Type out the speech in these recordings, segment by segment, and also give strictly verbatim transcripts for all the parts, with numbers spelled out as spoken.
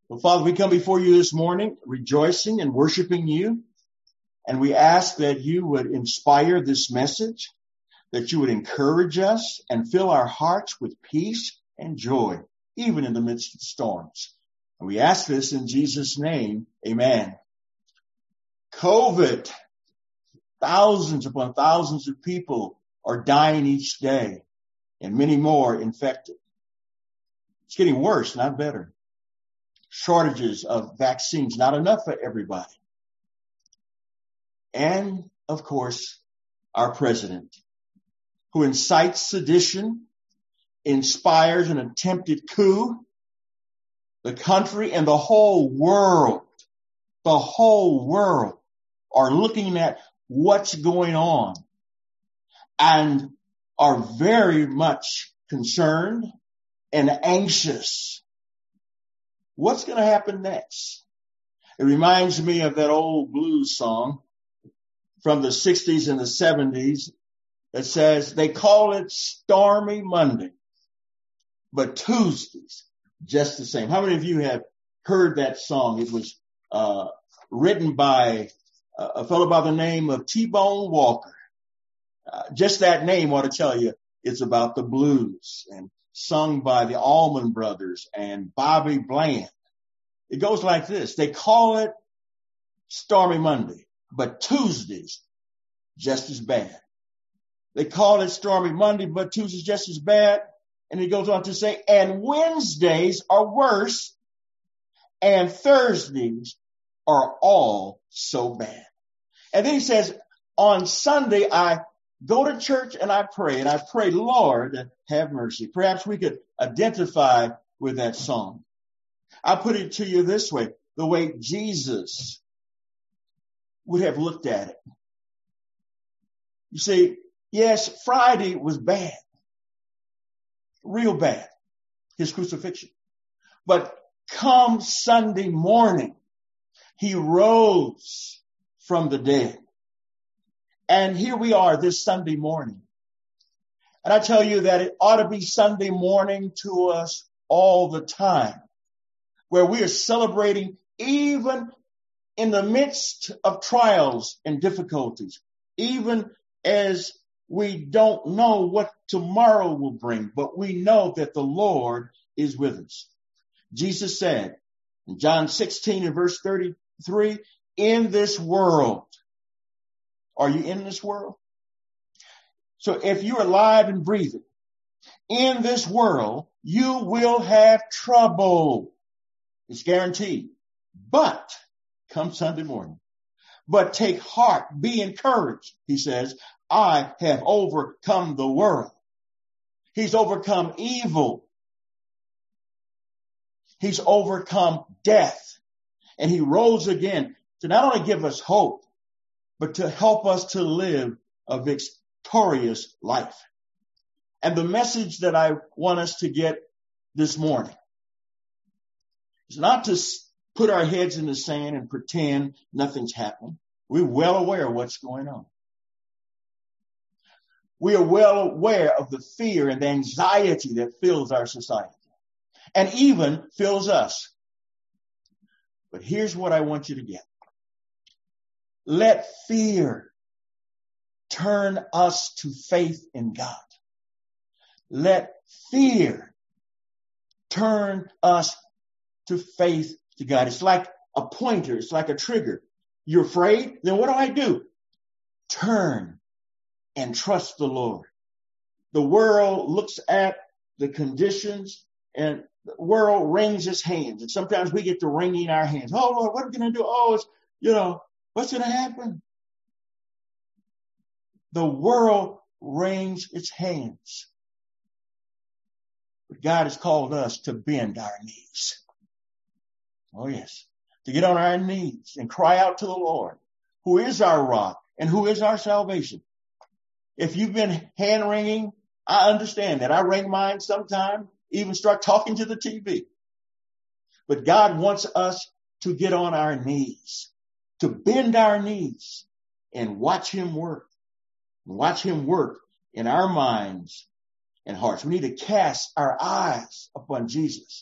Well, Father, we come before you this morning rejoicing and worshiping you. And we ask that you would inspire this message, that you would encourage us and fill our hearts with peace and joy, even in the midst of storms. And we ask this in Jesus' name. Amen. COVID. Thousands upon thousands of people are dying each day and many more infected. It's getting worse, not better. Shortages of vaccines, not enough for everybody. And, of course, our president, who incites sedition, inspires an attempted coup. The country and the whole world, the whole world are looking at what's going on and are very much concerned and anxious. What's going to happen next? It reminds me of that old blues song from the sixties and the seventies that says they call it Stormy Monday, but Tuesdays just the same. How many of you have heard that song? It was uh, written by a fellow by the name of T-Bone Walker. Uh, just that name ought to tell you it's about the blues, and sung by the Allman Brothers and Bobby Bland. It goes like this. They call it Stormy Monday, but Tuesdays just as bad. They call it Stormy Monday, but Tuesdays just as bad. And he goes on to say, and Wednesdays are worse, and Thursdays are all so bad. And then he says, on Sunday, I go to church and I pray, and I pray, Lord, have mercy. Perhaps we could identify with that song. I put it to you this way, the way Jesus would have looked at it. You see, yes, Friday was bad, real bad, his crucifixion. But come Sunday morning, he rose from the dead. And here we are this Sunday morning. And I tell you that it ought to be Sunday morning to us all the time, where we are celebrating even in the midst of trials and difficulties, even as we don't know what tomorrow will bring, but we know that the Lord is with us. Jesus said in John sixteen and verse thirty-three, in this world, are you in this world? So if you're alive and breathing, in this world, you will have trouble. It's guaranteed. But come Sunday morning. But take heart, be encouraged. He says, I have overcome the world. He's overcome evil. He's overcome death. And he rose again to not only give us hope, but to help us to live a victorious life. And the message that I want us to get this morning is not to put our heads in the sand and pretend nothing's happening. We're well aware of what's going on. We are well aware of the fear and the anxiety that fills our society and even fills us. But here's what I want you to get. Let fear turn us to faith in God. Let fear turn us to faith to God. It's like a pointer. It's like a trigger. You're afraid? Then what do I do? Turn and trust the Lord. The world looks at the conditions and the world wrings its hands. And sometimes we get to wringing our hands. Oh, Lord, what are we going to do? Oh, it's, you know, what's going to happen? The world wrings its hands. But God has called us to bend our knees. Oh, yes. To get on our knees and cry out to the Lord, who is our rock and who is our salvation. If you've been hand wringing, I understand that. I wring mine sometimes, even start talking to the T V. But God wants us to get on our knees, to bend our knees and watch him work. Watch him work in our minds and hearts. We need to cast our eyes upon Jesus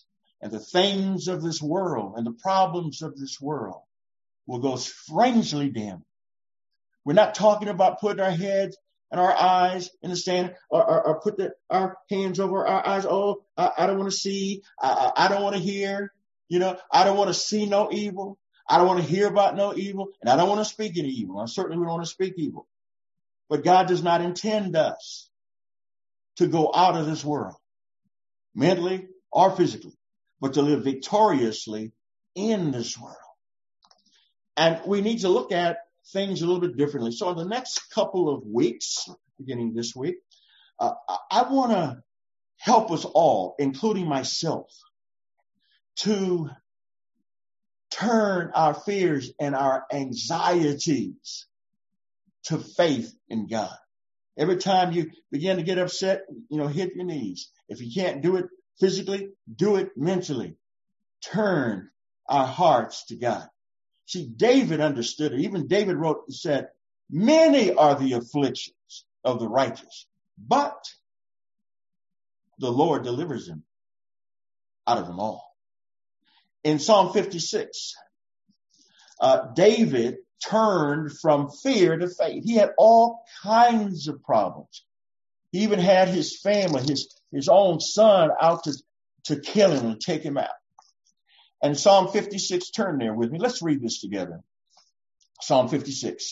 and the things of this world and the problems of this world will go strangely dim. We're not talking about putting our heads and our eyes in the sand, or, or, or put the, our hands over our eyes. Oh, I, I don't want to see. I, I don't want to hear. You know, I don't want to see no evil. I don't want to hear about no evil. And I don't want to speak any evil. I certainly don't want to speak evil. But God does not intend us to go out of this world, mentally or physically, but to live victoriously in this world. And we need to look at things a little bit differently. So in the next couple of weeks, beginning this week, uh, I want to help us all, including myself, to turn our fears and our anxieties to faith in God. Every time you begin to get upset, you know, hit your knees. If you can't do it physically, do it mentally. Turn our hearts to God. See, David understood it. Even David wrote and said, many are the afflictions of the righteous, but the Lord delivers him out of them all. In Psalm fifty-six, uh, David turned from fear to faith. He had all kinds of problems. He even had his family, his, his own son out to, to kill him and take him out. And Psalm fifty-six, turn there with me. Let's read this together. Psalm fifty-six.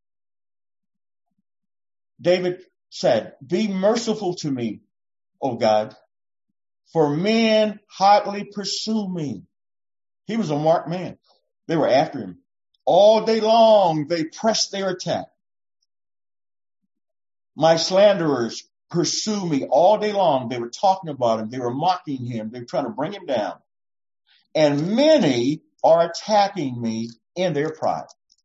David said, be merciful to me, O God, for men hotly pursue me. He was a marked man. They were after him. All day long, they pressed their attack. My slanderers pursue me all day long. They were talking about him. They were mocking him. They were trying to bring him down. And many are attacking me in their pride.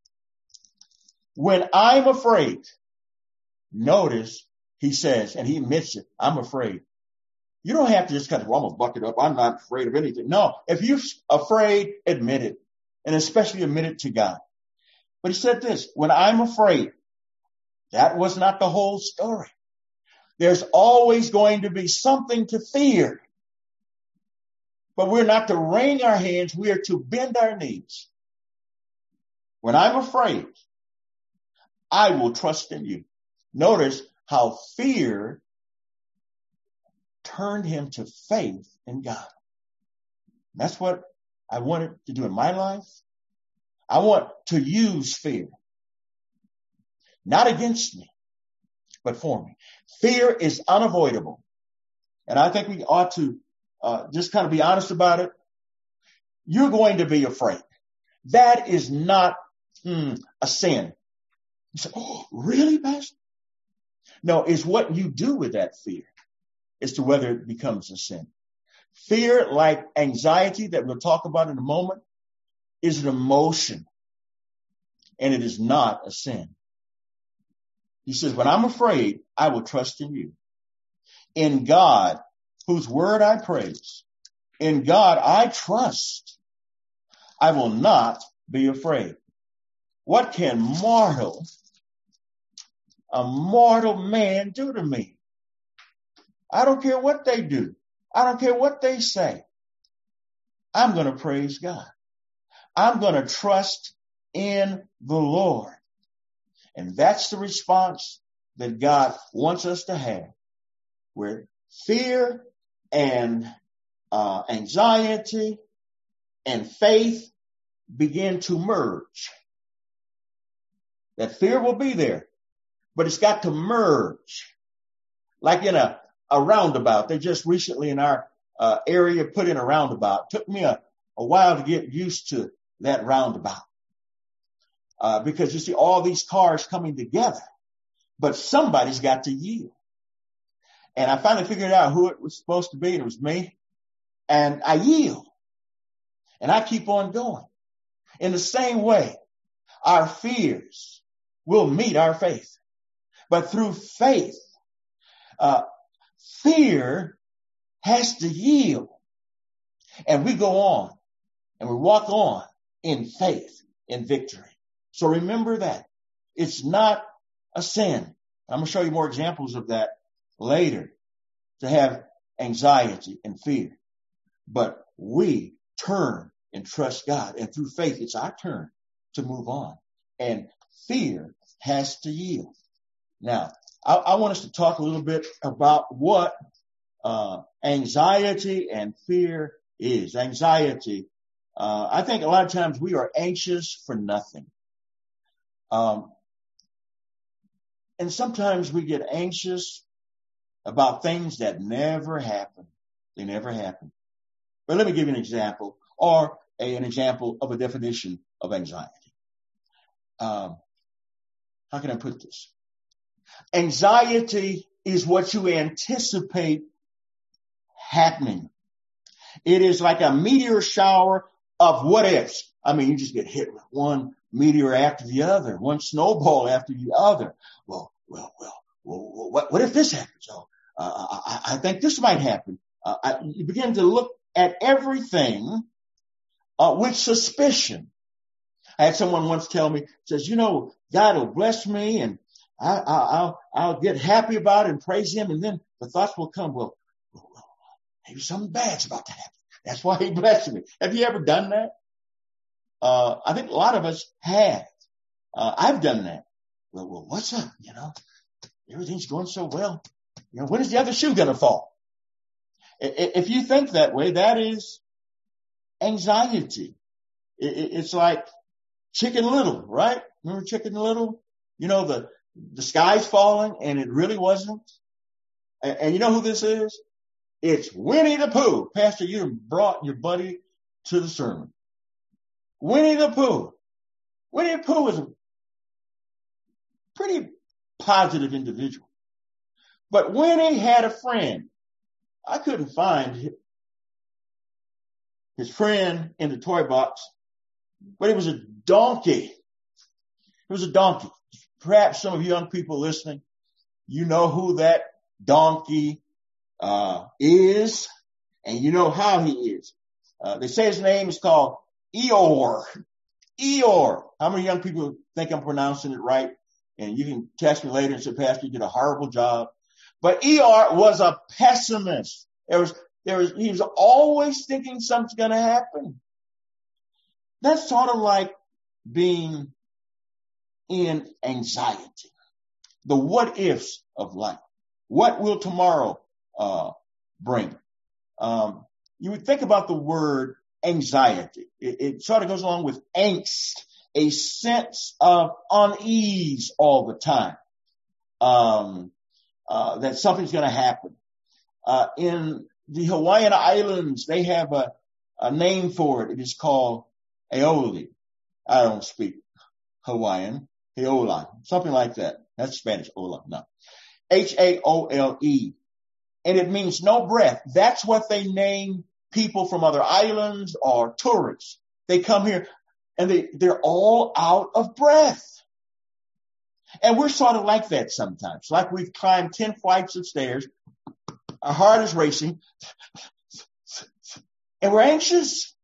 When I'm afraid, notice he says, and he admits it, I'm afraid. You don't have to just kind of, well, I'm going to buck it up. I'm not afraid of anything. No, if you're afraid, admit it. And especially admit it to God. But he said this, when I'm afraid, that was not the whole story. There's always going to be something to fear. But we're not to wring our hands. We are to bend our knees. When I'm afraid, I will trust in you. Notice how fear turned him to faith in God. That's what I wanted to do in my life. I want to use fear. Not against me, but for me. Fear is unavoidable. And I think we ought to uh, just kind of be honest about it. You're going to be afraid. That is not mm, a sin. You say, oh, really, Pastor? No, it's what you do with that fear as to whether it becomes a sin. Fear, like anxiety that we'll talk about in a moment, is an emotion, and it is not a sin. He says, when I'm afraid, I will trust in you. In God, whose word I praise, in God I trust. I will not be afraid. What can mortal, a mortal man do to me? I don't care what they do. I don't care what they say. I'm going to praise God. I'm going to trust in the Lord. And that's the response that God wants us to have, where fear and uh, anxiety and faith begin to merge. That fear will be there, but it's got to merge. Like in a, a roundabout. They just recently in our uh, area put in a roundabout. It took me a, a while to get used to that roundabout. Uh, because you see all these cars coming together, but somebody's got to yield. And I finally figured out who it was supposed to be, and it was me. And I yield. And I keep on going. In the same way, our fears will meet our faith. But through faith, uh, fear has to yield. And we go on, and we walk on in faith, in victory. So remember that. It's not a sin. I'm going to show you more examples of that later, to have anxiety and fear. But we turn and trust God. And through faith, it's our turn to move on. And fear has to yield. Now, I, I want us to talk a little bit about what uh, anxiety and fear is. Anxiety, uh, I think a lot of times we are anxious for nothing. Um, and sometimes we get anxious about things that never happen. They never happen. But let me give you an example, or a, an example of a definition of anxiety. Um, how can I put this? Anxiety is what you anticipate happening. It is like a meteor shower of what ifs. I mean, you just get hit with one meteor after the other, one snowball after the other. Well, well, well, well what, what if this happens? Oh, uh, I, I think this might happen. Uh, I, you begin to look at everything uh, with suspicion. I had someone once tell me, says, you know, God will bless me and I, I, I'll, I'll get happy about it and praise him. And then the thoughts will come, well, well, well maybe something bad's about to happen. That's why he blessed me. Have you ever done that? Uh, I think a lot of us have. Uh, I've done that. Well, well, what's up? You know, everything's going so well. You know, when is the other shoe going to fall? If you think that way, that is anxiety. It's like Chicken Little, right? Remember Chicken Little? You know, the, the sky's falling and it really wasn't. And, and you know who this is? It's Winnie the Pooh. Pastor, you brought your buddy to the sermon. Winnie the Pooh. Winnie the Pooh was a pretty positive individual. But Winnie had a friend. I couldn't find his friend in the toy box, but it was a donkey. It was a donkey. Perhaps some of you young people listening, you know who that donkey uh is, and you know how he is. Uh, they say his name is called Eeyore. Eeyore. How many young people think I'm pronouncing it right? And you can text me later and say, Pastor, you did a horrible job. But Eeyore was a pessimist. There was, there was, he was always thinking something's going to happen. That's sort of like being in anxiety. The what ifs of life. What will tomorrow uh bring? Um, you would think about the word anxiety. It, it sort of goes along with angst, a sense of unease all the time. Um, uh, that something's going to happen. Uh, in the Hawaiian Islands, they have a, a name for it. It is called Aoli. I don't speak Hawaiian. Haole, something like that. That's Spanish. Ola, no. H A O L E. And it means no breath. That's what they name people from other islands or tourists. They come here and they, they're all out of breath. And we're sort of like that sometimes. Like we've climbed ten flights of stairs. Our heart is racing. And we're anxious.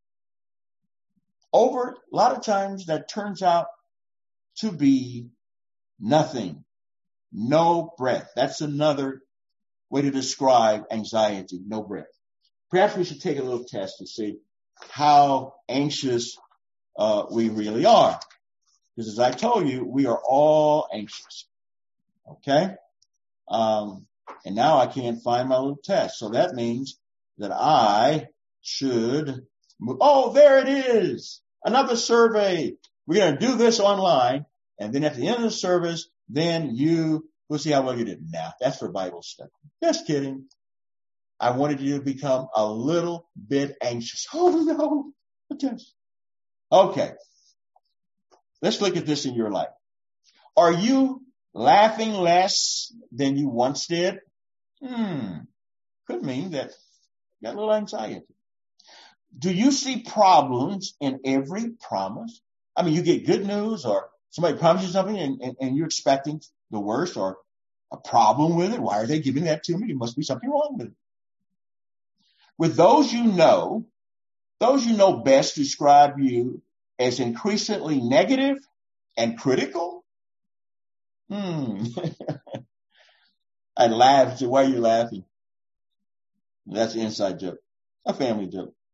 Over a lot of times that turns out to be nothing. No breath. That's another way to describe anxiety. No breath. Perhaps we should take a little test to see how anxious uh, we really are. Because as I told you, we are all anxious. Okay? Um, and now I can't find my little test. So that means that I should move. Oh, there it is. Another survey. We're going to do this online. And then at the end of the service, then you will see how well you did. Now, that's for Bible study. Just kidding. I wanted you to become a little bit anxious. Oh, no. A test. Okay. Let's look at this in your life. Are you laughing less than you once did? Hmm. Could mean that you got a little anxiety. Do you see problems in every promise? I mean, you get good news or somebody promises you something and, and, and you're expecting the worst or a problem with it. Why are they giving that to me? There must be something wrong with it. With those you know, those you know best describe you as increasingly negative and critical. Hmm. I laughed. Why are you laughing? That's an inside joke. A family joke.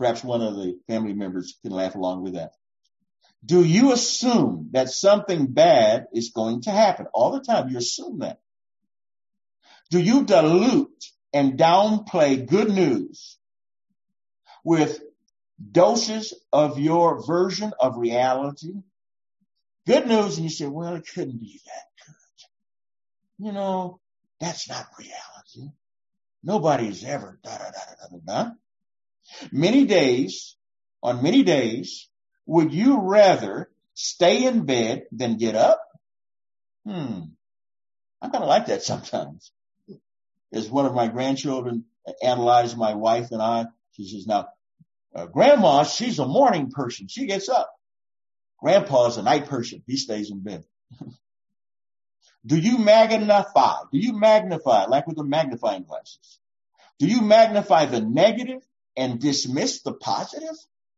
Perhaps one of the family members can laugh along with that. Do you assume that something bad is going to happen? All the time you assume that. Do you dilute and downplay good news with doses of your version of reality? Good news, and you say, well, it couldn't be that good. You know, that's not reality. Nobody's ever da da da da da da. Many days, on many days, would you rather stay in bed than get up? Hmm. I kind of like that sometimes. As one of my grandchildren analyzed my wife and I, she says, now, uh, Grandma, she's a morning person. She gets up. Grandpa's a night person. He stays in bed. Do you magnify? Do you magnify, like with the magnifying glasses? Do you magnify the negative and dismiss the positive?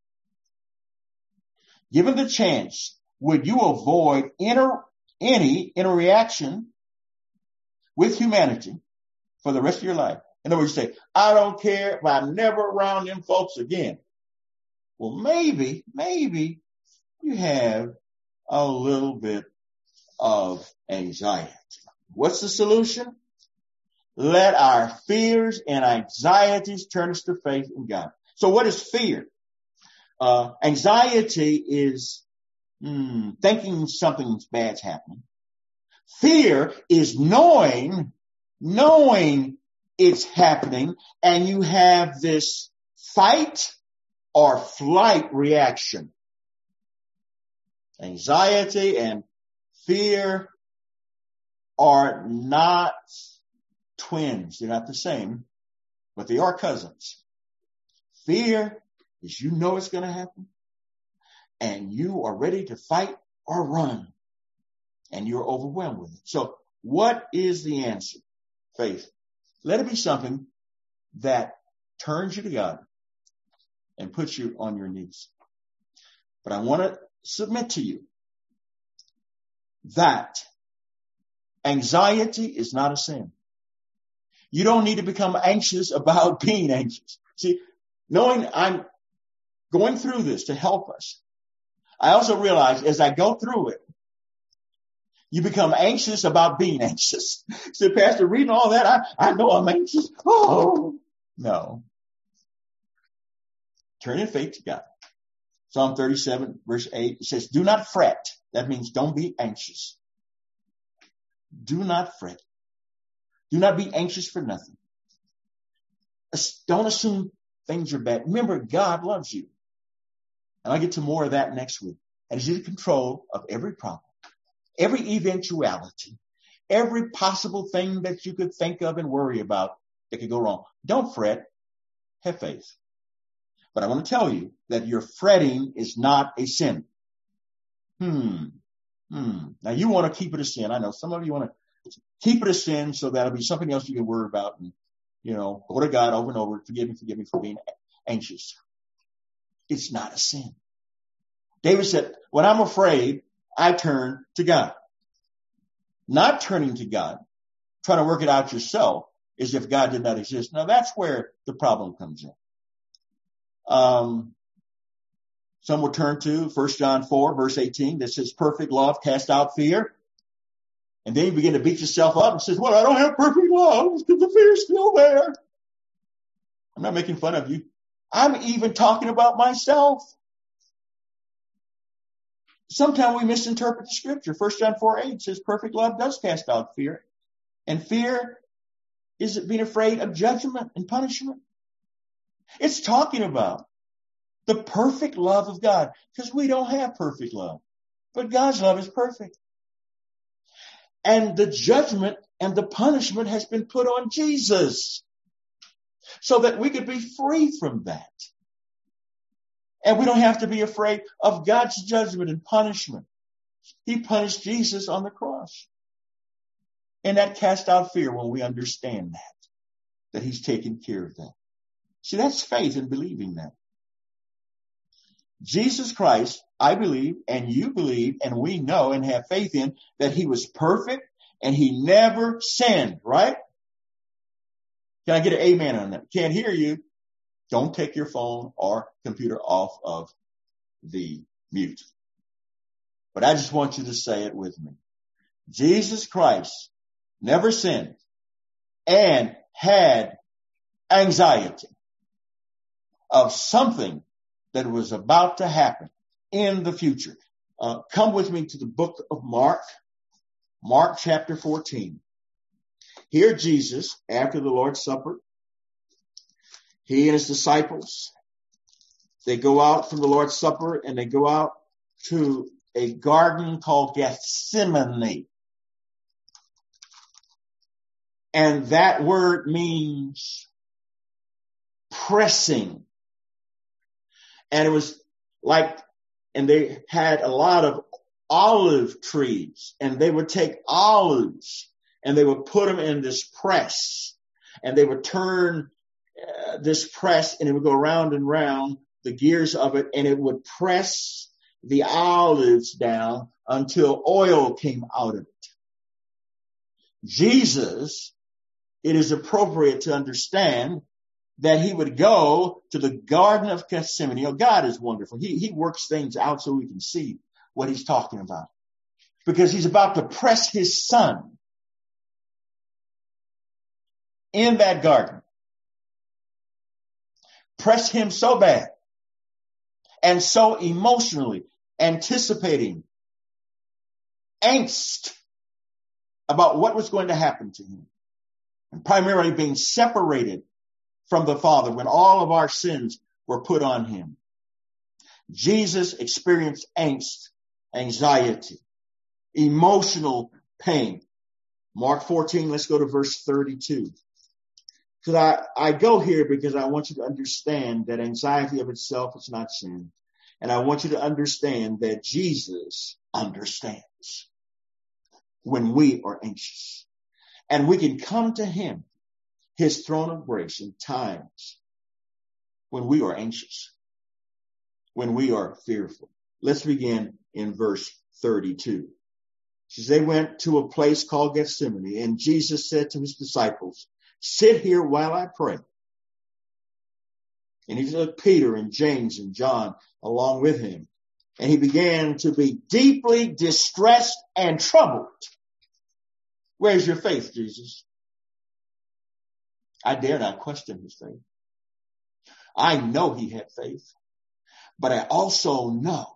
Given the chance, would you avoid inter, any interaction with humanity for the rest of your life? In other words, you say, I don't care if I'm never around them folks again. Well, maybe, maybe you have a little bit of anxiety. What's the solution? Let our fears and anxieties turn us to faith in God. So what is fear? Uh, anxiety is hmm, thinking something bad's happening. Fear is knowing, knowing it's happening, and you have this fight or flight reaction. Anxiety and fear are not twins. They're not the same, but they are cousins. Fear is you know it's going to happen, and you are ready to fight or run, and you're overwhelmed with it. So what is the answer? Faith. Let it be something that turns you to God and puts you on your knees. But I want to submit to you that anxiety is not a sin. You don't need to become anxious about being anxious. See, knowing I'm going through this to help us, I also realize as I go through it, you become anxious about being anxious. So, Pastor, reading all that, I, I know I'm anxious. Oh, no. Turn in faith to God. Psalm thirty-seven, verse eight, it says, do not fret. That means don't be anxious. Do not fret. Do not be anxious for nothing. Don't assume things are bad. Remember, God loves you. And I'll get to more of that next week. And He's in control of every problem, every eventuality, every possible thing that you could think of and worry about that could go wrong. Don't fret. Have faith. But I want to tell you that your fretting is not a sin. Hmm. Hmm. Now you want to keep it a sin. I know some of you want to keep it a sin so that'll be something else you can worry about and, you know, go to God over and over. Forgive me, forgive me for being anxious. It's not a sin. David said, when I'm afraid, I turn to God. Not turning to God, trying to work it out yourself as if God did not exist. Now that's where the problem comes in. Um, some will turn to First John four, verse eighteen, that says perfect love casts out fear. And then you begin to beat yourself up and says, well, I don't have perfect love because the fear's still there. I'm not making fun of you. I'm even talking about myself. Sometimes we misinterpret the scripture. First John four, eight says perfect love does cast out fear. And fear is being afraid of judgment and punishment. It's talking about the perfect love of God, because we don't have perfect love, but God's love is perfect. And the judgment and the punishment has been put on Jesus so that we could be free from that. And we don't have to be afraid of God's judgment and punishment. He punished Jesus on the cross. And that casts out fear when we understand that, that He's taken care of that. See, that's faith in believing that. Jesus Christ, I believe, and you believe, and we know and have faith in that He was perfect and He never sinned, right? Can I get an amen on that? Can't hear you. Don't take your phone or computer off of the mute. But I just want you to say it with me. Jesus Christ never sinned and had anxiety of something that was about to happen in the future. Uh, come with me to the book of Mark, Mark chapter fourteen. Here Jesus, after the Lord's Supper, he and his disciples, they go out from the Lord's Supper and they go out to a garden called Gethsemane. And that word means pressing. And it was like, and they had a lot of olive trees, and they would take olives and they would put them in this press, and they would turn uh, this press, and it would go round and round, the gears of it, and it would press the olives down until oil came out of it. Jesus, it is appropriate to understand that he would go to the Garden of Gethsemane. You know, God is wonderful. He, he works things out so we can see what he's talking about. Because he's about to press his son in that garden. Press him so bad and so emotionally, anticipating angst about what was going to happen to him. And primarily being separated from the Father when all of our sins were put on him. Jesus experienced angst, anxiety, emotional pain. Mark fourteen, let's go to verse thirty-two. Because I, I go here because I want you to understand that anxiety of itself is not sin. And I want you to understand that Jesus understands when we are anxious. And we can come to him, his throne of grace, in times when we are anxious, when we are fearful. Let's begin in verse thirty-two. It says, they went to a place called Gethsemane, and Jesus said to his disciples, sit here while I pray. And he took Peter and James and John along with him. And he began to be deeply distressed and troubled. Where's your faith, Jesus? I dare not question his faith. I know he had faith, but I also know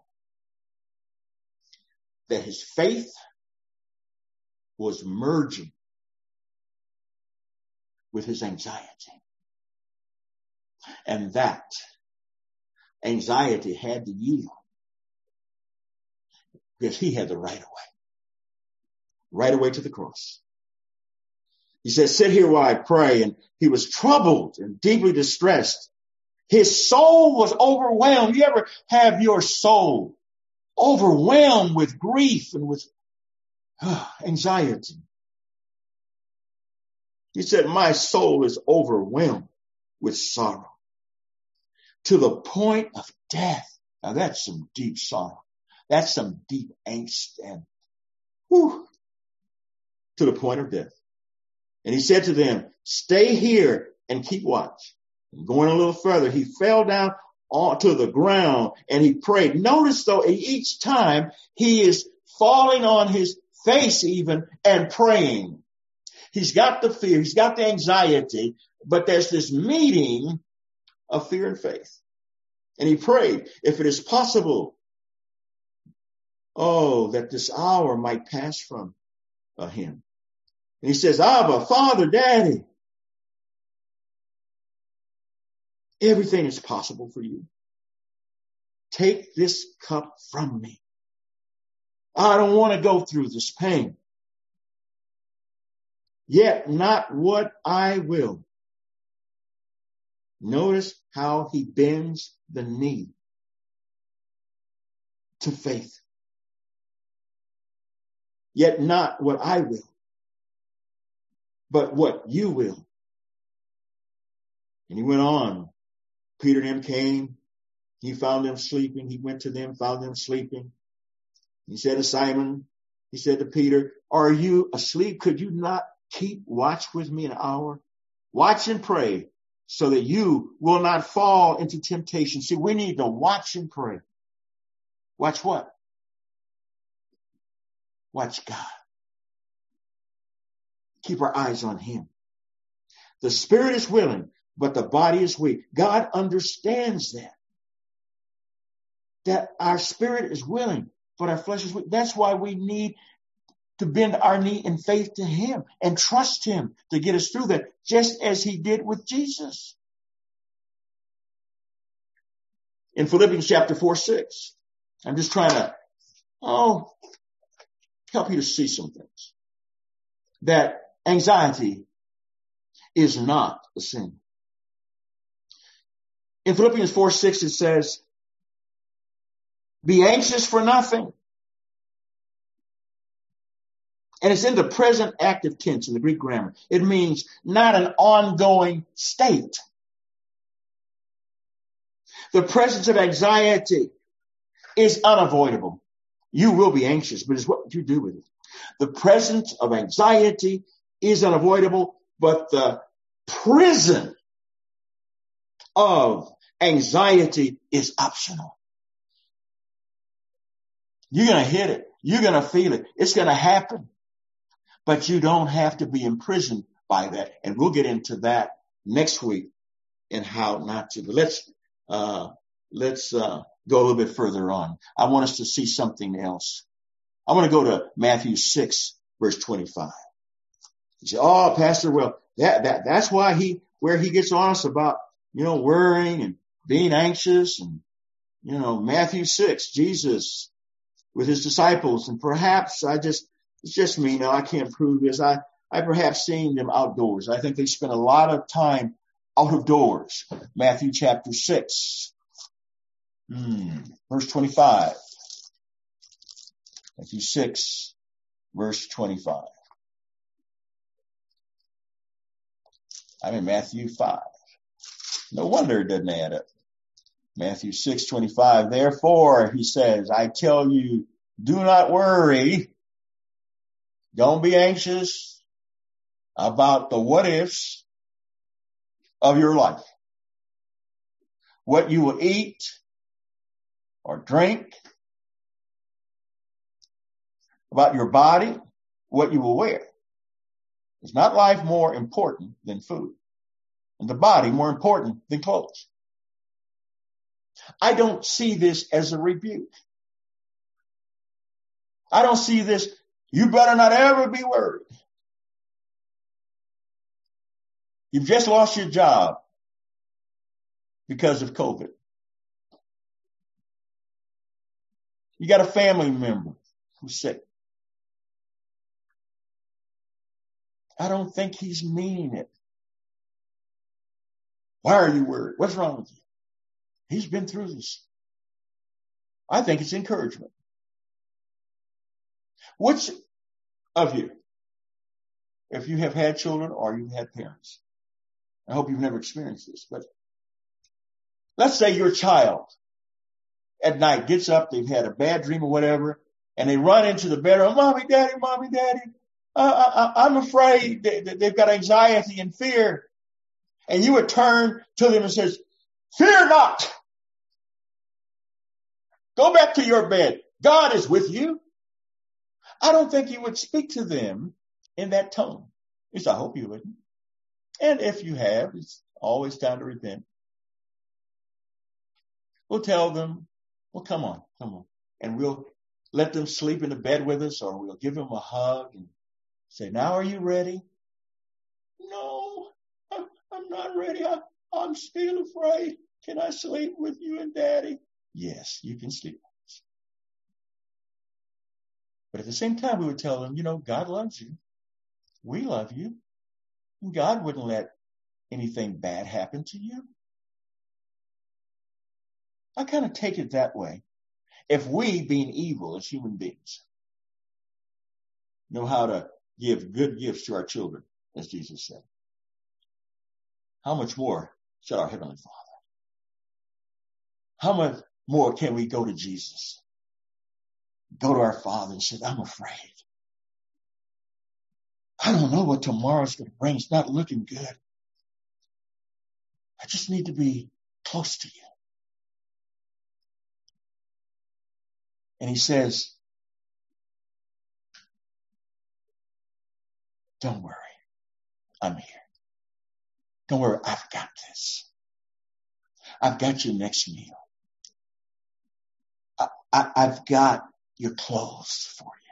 that his faith was merging with his anxiety. And that anxiety had to yield because he had the right of way, right away to the cross. He said, sit here while I pray. And he was troubled and deeply distressed. His soul was overwhelmed. You ever have your soul overwhelmed with grief and with uh, anxiety? He said, my soul is overwhelmed with sorrow to the point of death. Now that's some deep sorrow. That's some deep angst and whew, to the point of death. And he said to them, stay here and keep watch. And going a little further, he fell down onto the ground and he prayed. Notice though, each time he is falling on his face even and praying. He's got the fear, he's got the anxiety, but there's this meeting of fear and faith. And he prayed, if it is possible, oh, that this hour might pass from uh, him. And he says, Abba, Father, Daddy, everything is possible for you. Take this cup from me. I don't want to go through this pain. Yet not what I will. Notice how he bends the knee to faith. Yet not what I will, but what you will. And he went on. Peter and him came. He found them sleeping. He went to them, found them sleeping. He said to Simon, he said to Peter, are you asleep? Could you not keep watch with me an hour? Watch and pray so that you will not fall into temptation. See, we need to watch and pray. Watch what? Watch God. Keep our eyes on him. The spirit is willing, but the body is weak. God understands that. That our spirit is willing, but our flesh is weak. That's why we need to bend our knee in faith to him and trust him to get us through that, just as he did with Jesus. In Philippians chapter four, six, I'm just trying to, oh, help you to see some things. That anxiety is not a sin. In Philippians four, six, it says, be anxious for nothing. And it's in the present active tense in the Greek grammar. It means not an ongoing state. The presence of anxiety is unavoidable. You will be anxious, but it's what you do with it. The presence of anxiety is unavoidable, but the prison of anxiety is optional. You're going to hit it. You're going to feel it. It's going to happen. But you don't have to be imprisoned by that. And we'll get into that next week and how not to. But let's, uh, let's, uh, go a little bit further on. I want us to see something else. I want to go to Matthew six, verse twenty-five. You say, oh, Pastor, well, that, that, that's why he, where he gets on us about, you know, worrying and being anxious and, you know, Matthew six, Jesus with his disciples. And perhaps I just, it's just me now. I can't prove this. I, I perhaps seen them outdoors. I think they spent a lot of time out of doors. Matthew chapter six, hmm, verse twenty-five. Matthew six, verse twenty-five. I'm in Matthew five. No wonder it doesn't add up. Matthew six, twenty-five. Therefore, he says, I tell you, do not worry. Don't be anxious about the what ifs of your life. What you will eat or drink, about your body, what you will wear. Is not life more important than food? And the body more important than clothes? I don't see this as a rebuke. I don't see this, you better not ever be worried. You've just lost your job because of COVID. You got a family member who's sick. I don't think he's meaning it. Why are you worried? What's wrong with you? He's been through this. I think it's encouragement. Which of you, if you have had children or you've had parents, I hope you've never experienced this, but let's say your child at night gets up, they've had a bad dream or whatever, and they run into the bedroom, mommy, daddy, mommy, daddy, uh, I, I'm afraid. They, they've got anxiety and fear. And you would turn to them and says, fear not. Go back to your bed. God is with you. I don't think you would speak to them in that tone. At least I hope you wouldn't. And if you have, it's always time to repent. We'll tell them, well, come on, come on. And we'll let them sleep in the bed with us, or we'll give them a hug and say, now are you ready? No, I'm, I'm not ready. I, I'm still afraid. Can I sleep with you and Daddy? Yes, you can sleep. But at the same time, we would tell them, you know, God loves you. We love you. And God wouldn't let anything bad happen to you. I kind of take it that way. If we, being evil as human beings, know how to give good gifts to our children, as Jesus said, how much more should our Heavenly Father? How much more can we go to Jesus? Go to our Father and say, I'm afraid. I don't know what tomorrow's going to bring. It's not looking good. I just need to be close to you. And he says, don't worry. I'm here. Don't worry. I've got this. I've got your next meal. I, I, I've got your clothes for you.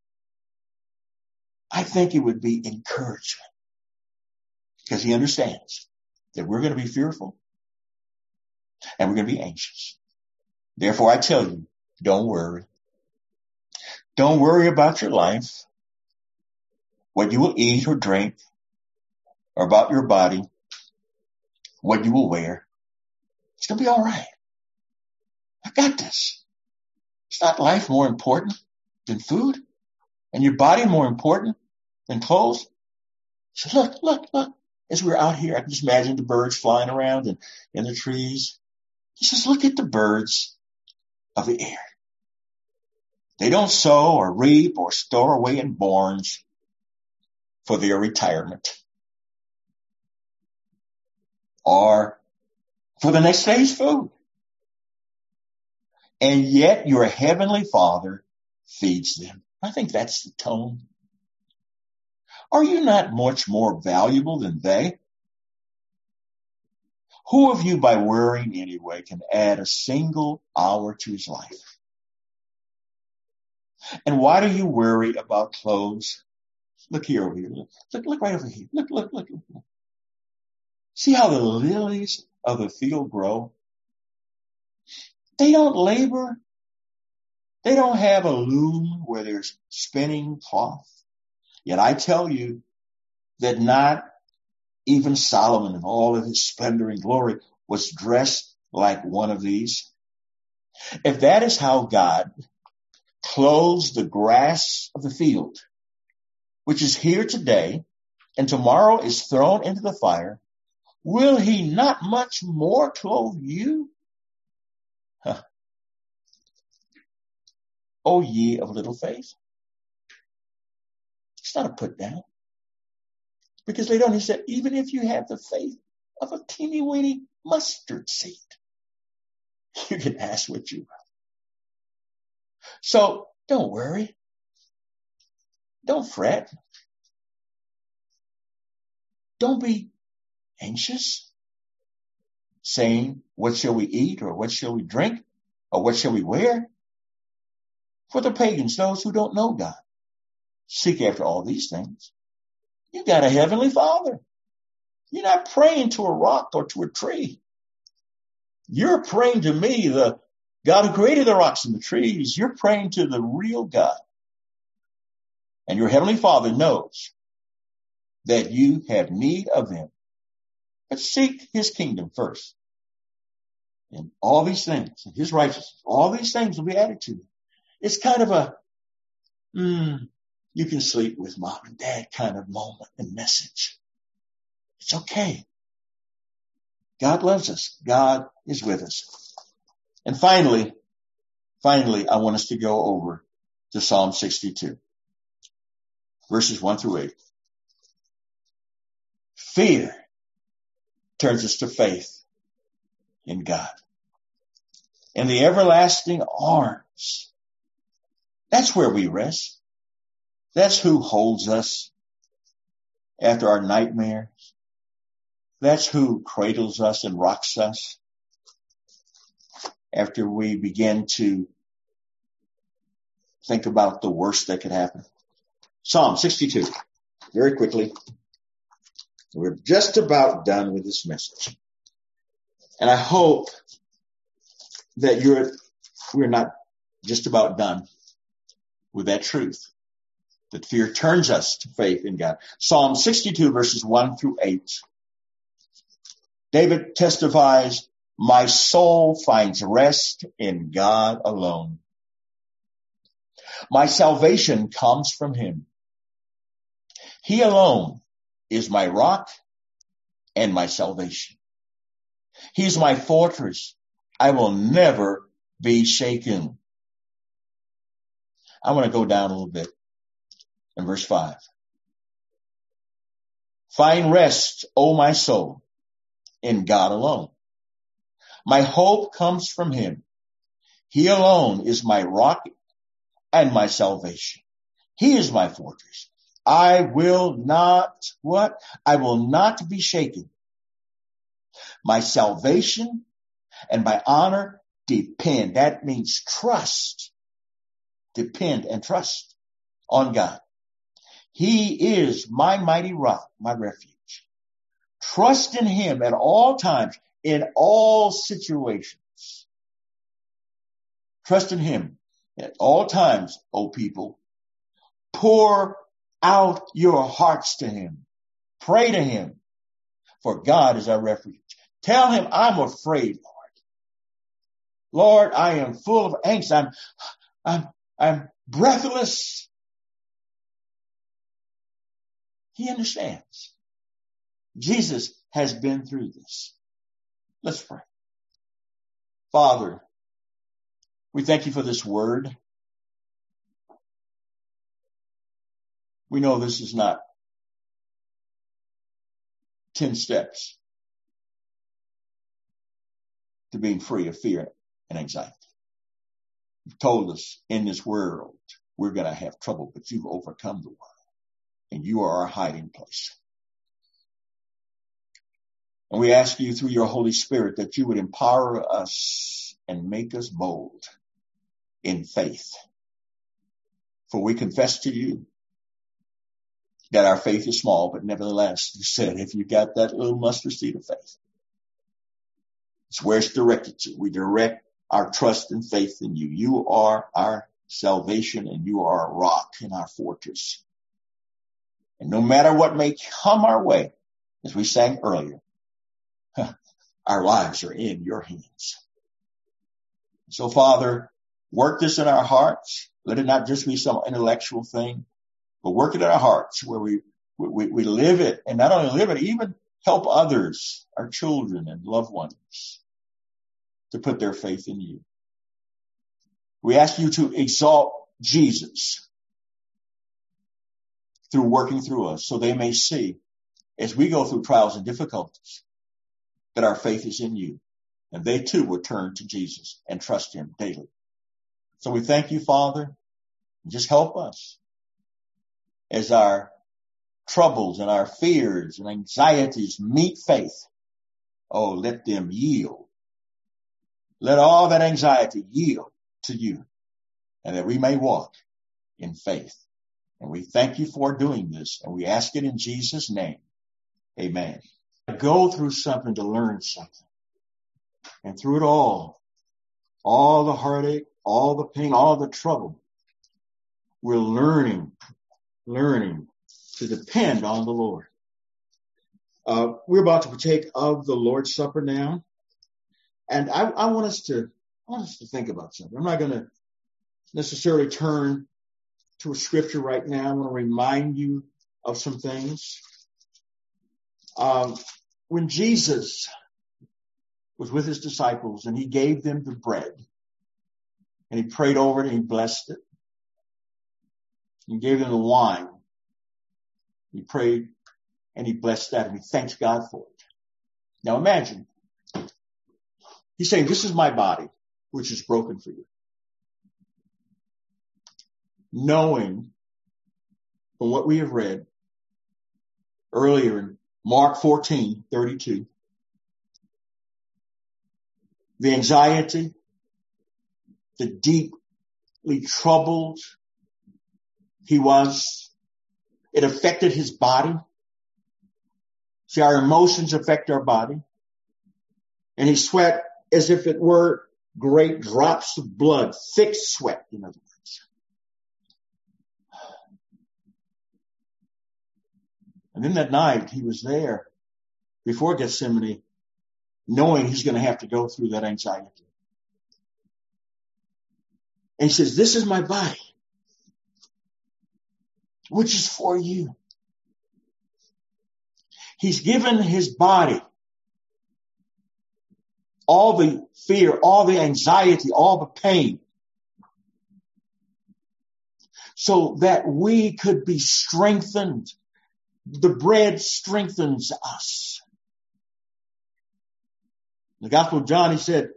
I think it would be encouragement because he understands that we're going to be fearful and we're going to be anxious. Therefore, I tell you, don't worry. Don't worry about your life, what you will eat or drink, or about your body, what you will wear. It's going to be all right. I got this. It's not life more important than food, and your body more important than clothes. So look, look, look. As we're out here, I can just imagine the birds flying around and in the trees. He says, look at the birds of the air. They don't sow or reap or store away in barns for their retirement or for the next day's food. And yet your heavenly Father feeds them. I think that's the tone. Are you not much more valuable than they? Who of you by worrying anyway can add a single hour to his life? And why do you worry about clothes? Look here over here. Look, look right over here. Look, look, look, look. See how the lilies of the field grow? They don't labor. They don't have a loom where they're spinning cloth. Yet I tell you that not even Solomon in all of his splendor and glory was dressed like one of these. If that is how God clothes the grass of the field, which is here today and tomorrow is thrown into the fire, will he not much more clothe you? Huh. O ye of little faith. It's not a put down. Because later on he said, even if you have the faith of a teeny weeny mustard seed, you can ask what you will. So don't worry. Don't fret. Don't be anxious, saying, what shall we eat, or what shall we drink, or what shall we wear? For the pagans, those who don't know God, seek after all these things. You got a heavenly Father. You're not praying to a rock or to a tree. You're praying to me, the God who created the rocks and the trees. You're praying to the real God. And your heavenly Father knows that you have need of him. But seek his kingdom first. And all these things, and his righteousness, all these things will be added to you. It's kind of a, hmm, you can sleep with mom and dad kind of moment and message. It's okay. God loves us. God is with us. And finally, finally, I want us to go over to Psalm sixty-two, verses one through eight. Fear turns us to faith in God. In the everlasting arms, that's where we rest. That's who holds us after our nightmares. That's who cradles us and rocks us after we begin to think about the worst that could happen. Psalm sixty-two, very quickly. We're just about done with this message. And I hope that you're, we're not just about done with that truth, that fear turns us to faith in God. Psalm sixty-two, verses one through eight. David testifies, my soul finds rest in God alone. My salvation comes from him. He alone is my rock and my salvation. He's my fortress. I will never be shaken. I want to go down a little bit in verse five. Find rest, O my soul, in God alone. My hope comes from him. He alone is my rock and my salvation. He is my fortress. I will not, what? I will not be shaken. My salvation and my honor depend. That means trust. Depend and trust on God. He is my mighty rock, my refuge. Trust in him at all times, in all situations. Trust in him at all times, O people. Pour out your hearts to him. Pray to him, for God is our refuge. Tell him, I'm afraid, Lord. Lord, I am full of angst. I'm, I'm, I'm breathless. He understands. Jesus has been through this. Let's pray. Father, we thank you for this word. We know this is not ten steps to being free of fear and anxiety. You've told us in this world we're going to have trouble, but you've overcome the world, and you are our hiding place. And we ask you through your Holy Spirit that you would empower us and make us bold in faith. For we confess to you that our faith is small, but nevertheless, you said, if you got that little mustard seed of faith, it's where it's directed to. We direct our trust and faith in you. You are our salvation, and you are our rock and our fortress. And no matter what may come our way, as we sang earlier, our lives are in your hands. So, Father, work this in our hearts. Let it not just be some intellectual thing, but work it in our hearts where we, we, we live it, and not only live it, even help others, our children and loved ones, to put their faith in you. We ask you to exalt Jesus through working through us, so they may see, as we go through trials and difficulties, that our faith is in you, and they too will turn to Jesus and trust him daily. So we thank you, Father. Just help us as our troubles and our fears and anxieties meet faith. Oh, let them yield. Let all that anxiety yield to you, and that we may walk in faith. And we thank you for doing this, and we ask it in Jesus' name. Amen. Go through something to learn something. And through it all, all the heartache, all the pain, all the trouble, we're learning, learning to depend on the Lord. Uh, we're about to partake of the Lord's Supper now. And I, I want us to, I want us to think about something. I'm not going to necessarily turn to a scripture right now. I want to remind you of some things. Um, when Jesus was with his disciples and he gave them the bread and he prayed over it and he blessed it. He gave them the wine. He prayed and he blessed that and he thanked God for it. Now imagine, he's saying, this is my body, which is broken for you. Knowing from what we have read earlier in Mark fourteen thirty-two, the anxiety, the deeply troubled he was, it affected his body. See, our emotions affect our body. And he sweat as if it were great drops of blood, thick sweat, in other words. And then that night he was there before Gethsemane, knowing he's going to have to go through that anxiety. And he says, this is my body, which is for you. He's given his body all the fear, all the anxiety, all the pain, so that we could be strengthened. The bread strengthens us. In the Gospel of John, he said,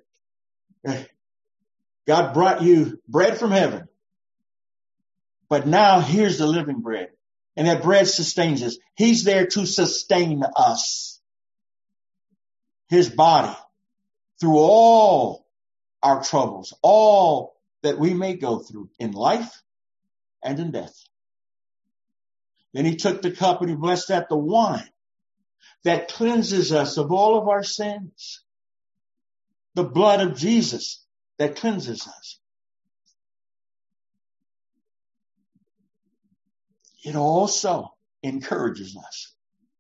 God brought you bread from heaven, but now here's the living bread. And that bread sustains us. He's there to sustain us. His body through all our troubles, all that we may go through in life and in death. Then he took the cup and he blessed that, the wine that cleanses us of all of our sins. The blood of Jesus that cleanses us. It also encourages us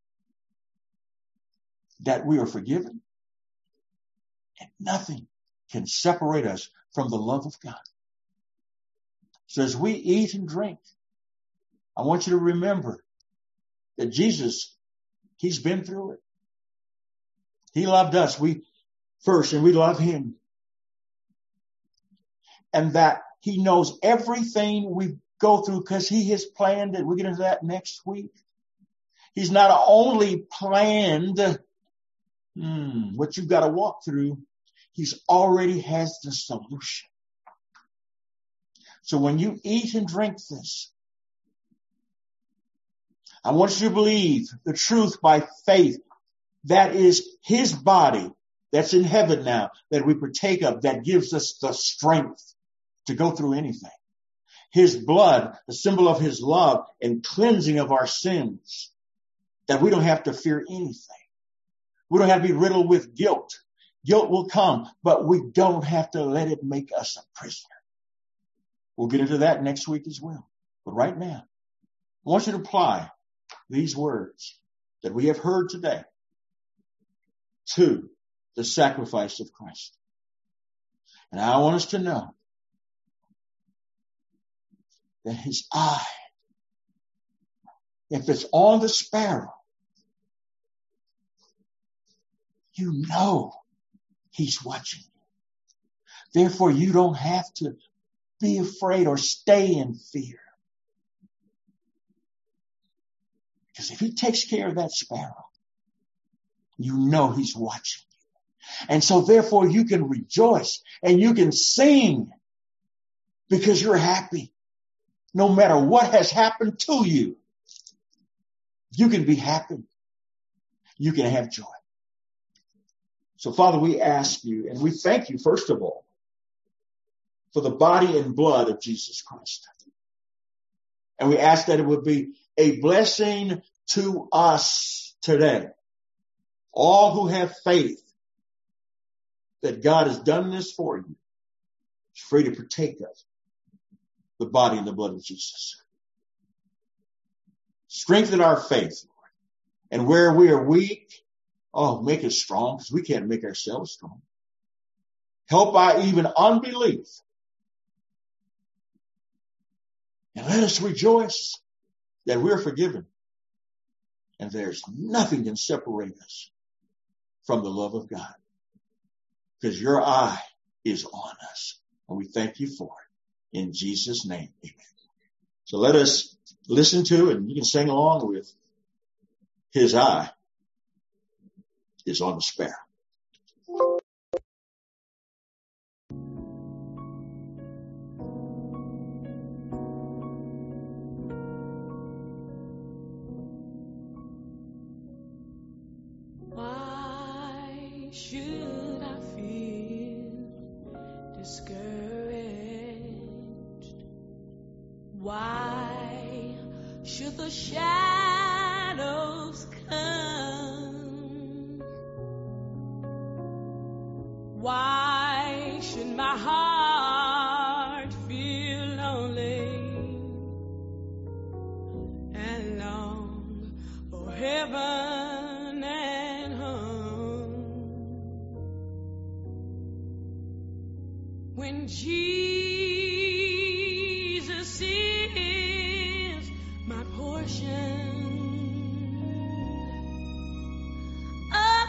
that we are forgiven and nothing can separate us from the love of God. So as we eat and drink, I want you to remember that Jesus, he's been through it. He loved us. We first, and we love him. And that he knows everything we go through because he has planned it. We'll get into that next week. He's not only planned hmm, what you've got to walk through, he's already has the solution. So when you eat and drink this, I want you to believe the truth by faith. That is his body that's in heaven now that we partake of, that gives us the strength to go through anything. His blood, the symbol of his love and cleansing of our sins, that we don't have to fear anything. We don't have to be riddled with guilt. Guilt will come, but we don't have to let it make us a prisoner. We'll get into that next week as well. But right now, I want you to apply these words that we have heard today to the sacrifice of Christ. And I want us to know that his eye, if it's on the sparrow, you know he's watching you. Therefore, you don't have to be afraid or stay in fear. Because if he takes care of that sparrow, you know he's watching you. And so therefore you can rejoice and you can sing because you're happy. No matter what has happened to you, you can be happy. You can have joy. So Father, we ask you and we thank you, first of all, for the body and blood of Jesus Christ. And we ask that it would be a blessing to us today. All who have faith that God has done this for you is free to partake of the body and the blood of Jesus. Strengthen our faith, Lord. And where we are weak, oh, make us strong because we can't make ourselves strong. Help our even unbelief. And let us rejoice that we're forgiven. And there's nothing can separate us from the love of God. Because your eye is on us. And we thank you for it. In Jesus' name, amen. So let us listen to, and you can sing along with, his eye is on the sparrow. Why should I feel discouraged? Why should the shadows come? Why should my heart feel lonely and long for heaven and home? When Jesus is my portion, a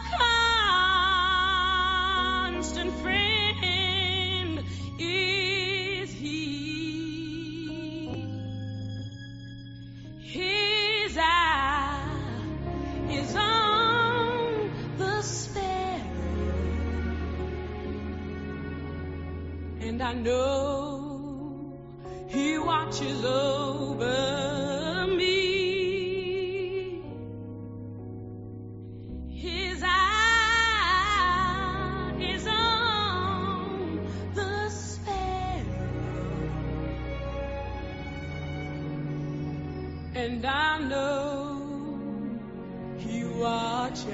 constant friend is he. His eye is on the sparrow, know He watches over me. His eye is on the sparrow, and I know He watches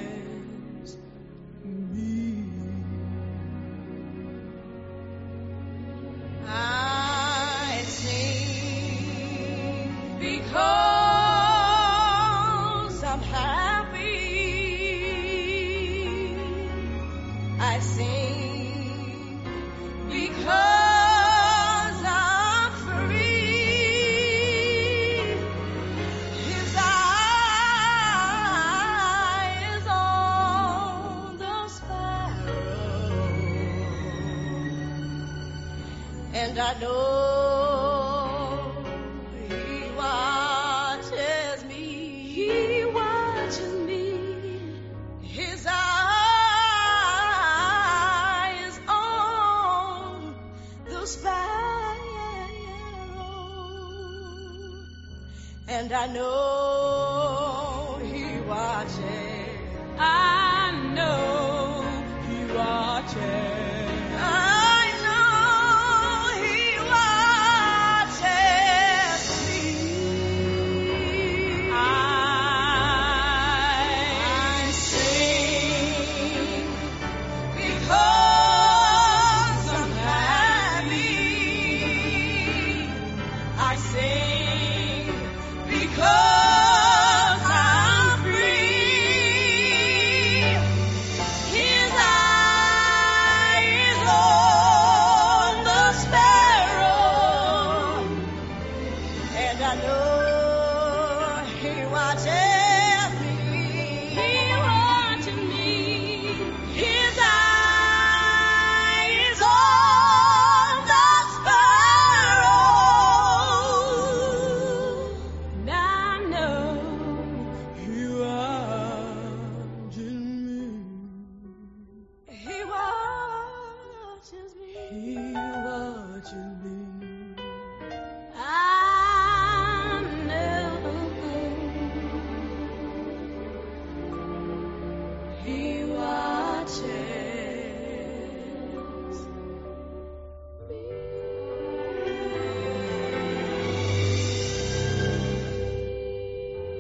me. I sing because I'm happy. I sing because I'm free. His eye is on the sparrow, and I know He watches me. He watches me. His eye is on the sparrow, and I know He watches. I